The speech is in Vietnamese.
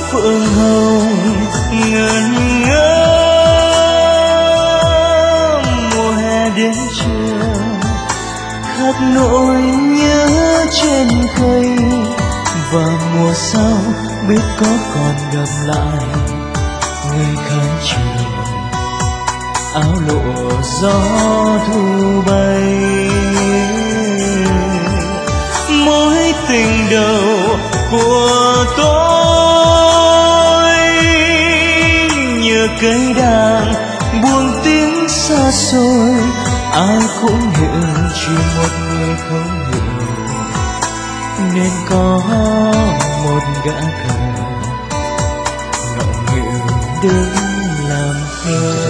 phượng hồng ngẩn ngơ. Mùa hè đến trường khắc nỗi nhớ trên cây, và mùa sau biết có còn gặp lại người khán trường áo lộ gió thu bay. Mối tình đầu của tôi như cây đàn buông tiếng xa xôi, ai cũng hiểu chỉ một người không hiểu, nên có một gã khờ ngọng nghịu đứng làm thơ.